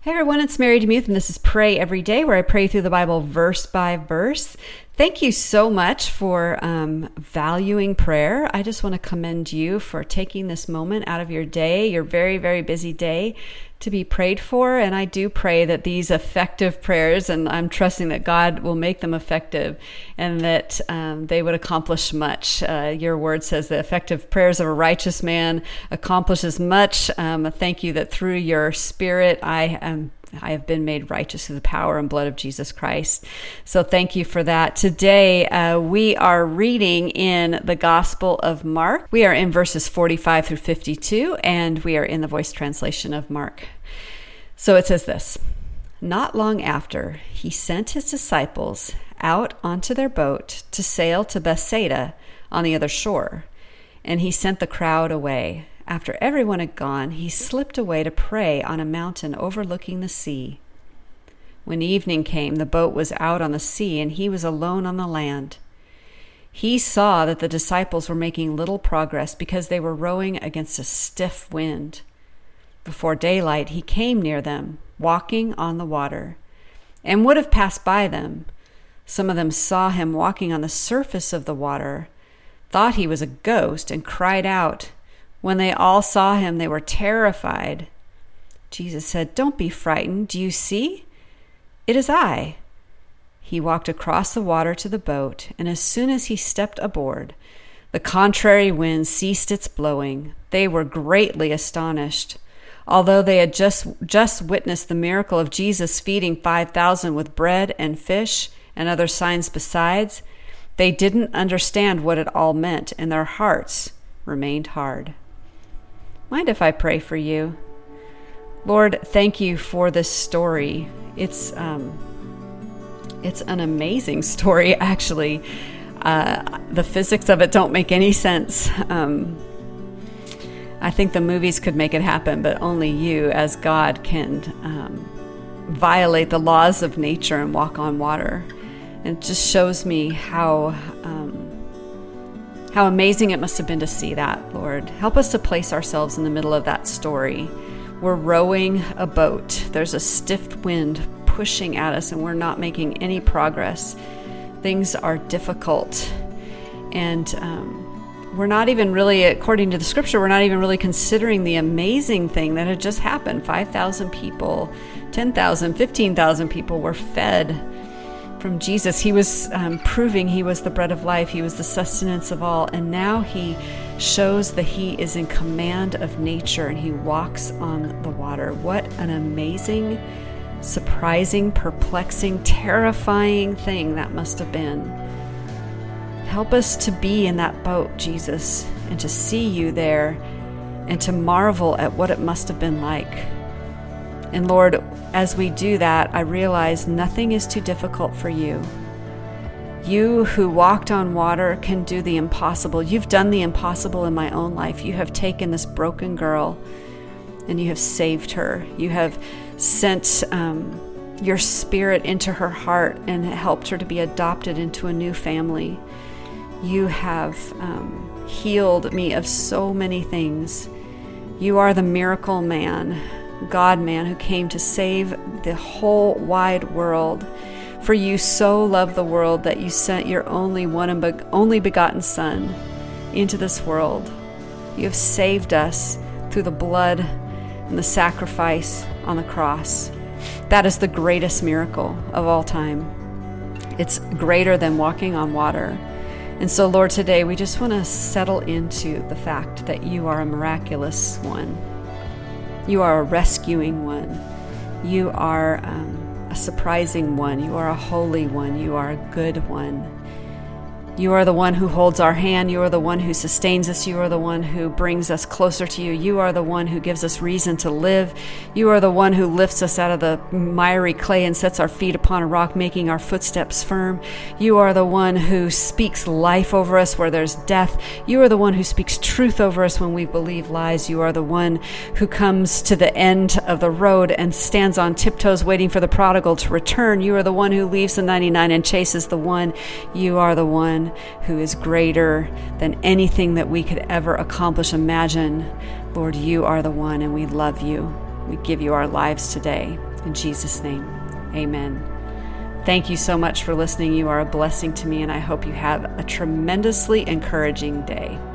Hey everyone, it's Mary DeMuth, and this is Pray Every Day, where I pray through the Bible verse by verse. Thank you so much for valuing prayer. I just want to commend you for taking this moment out of your day, your very, very busy day, to be prayed for. And I do pray that these effective prayers, and I'm trusting that God will make them effective and that they would accomplish much. Your word says the effective prayers of a righteous man accomplishes much. Thank you that through your Spirit, I have been made righteous through the power and blood of Jesus Christ. So thank you for that. Today, we are reading in the Gospel of Mark. We are in verses 45 through 52, and we are in the Voice translation of Mark. So it says this: Not long after, he sent his disciples out onto their boat to sail to Bethsaida on the other shore, and he sent the crowd away. After everyone had gone, he slipped away to pray on a mountain overlooking the sea. When evening came, the boat was out on the sea, and he was alone on the land. He saw that the disciples were making little progress because they were rowing against a stiff wind. Before daylight, he came near them, walking on the water, and would have passed by them. Some of them saw him walking on the surface of the water, thought he was a ghost, and cried out. When they all saw him, they were terrified. Jesus said, "Don't be frightened. Do you see? It is I." He walked across the water to the boat, and as soon as he stepped aboard, the contrary wind ceased its blowing. They were greatly astonished. Although they had just witnessed the miracle of Jesus feeding 5,000 with bread and fish and other signs besides, they didn't understand what it all meant, and their hearts remained hard. Mind if I pray for you? Lord, thank you for this story. It's an amazing story, actually. The physics of it don't make any sense. I think the movies could make it happen, but only you, as God, can violate the laws of nature and walk on water. And it just shows me how amazing it must have been to see that, Lord. Help us to place ourselves in the middle of that story. We're rowing a boat. There's a stiff wind pushing at us, and we're not making any progress. Things are difficult. And we're not even really, according to the scripture, we're not even really considering the amazing thing that had just happened. 5,000 people, 10,000, 15,000 people were fed from Jesus. He was proving he was the bread of life. He was the sustenance of all. And now he shows that he is in command of nature and he walks on the water. What an amazing, surprising, perplexing, terrifying thing that must have been. Help us to be in that boat, Jesus, and to see you there and to marvel at what it must have been like. And Lord, as we do that, I realize nothing is too difficult for you. You who walked on water can do the impossible. You've done the impossible in my own life. You have taken this broken girl and you have saved her. You have sent your Spirit into her heart and helped her to be adopted into a new family. You have healed me of so many things. You are the miracle man, God-man, who came to save the whole wide world. For you so loved the world that you sent your only begotten Son into this world. You have saved us through the blood and the sacrifice on the cross. That is the greatest miracle of all time. It's greater than walking on water. And so, Lord, today we just want to settle into the fact that you are a miraculous one. You are a rescuing one. You are a surprising one. You are a holy one. You are a good one. You are the one who holds our hand. You are the one who sustains us. You are the one who brings us closer to you. You are the one who gives us reason to live. You are the one who lifts us out of the miry clay and sets our feet upon a rock, making our footsteps firm. You are the one who speaks life over us where there's death. You are the one who speaks truth over us when we believe lies. You are the one who comes to the end of the road and stands on tiptoes waiting for the prodigal to return. You are the one who leaves the 99 and chases the one. You are the one who is greater than anything that we could ever accomplish, imagine. Lord, you are the one, and we love you. We give you our lives today. In Jesus' name, amen. Thank you so much for listening. You are a blessing to me, and I hope you have a tremendously encouraging day.